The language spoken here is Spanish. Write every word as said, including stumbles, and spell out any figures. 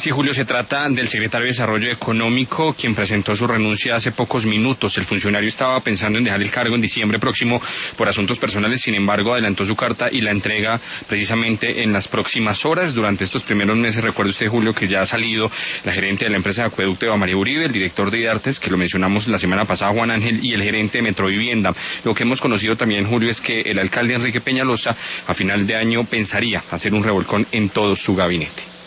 Sí, Julio, se trata del secretario de Desarrollo Económico, quien presentó su renuncia hace pocos minutos. El funcionario estaba pensando en dejar el cargo en diciembre próximo por asuntos personales, sin embargo, adelantó su carta y la entrega precisamente en las próximas horas. Durante estos primeros meses, recuerde usted, Julio, que ya ha salido la gerente de la empresa de acueducto, Eva María Uribe, el director de IDARTES, que lo mencionamos la semana pasada, Juan Ángel, y el gerente de Metrovivienda. Lo que hemos conocido también, Julio, es que el alcalde Enrique Peñalosa a final de año pensaría hacer un revolcón en todo su gabinete.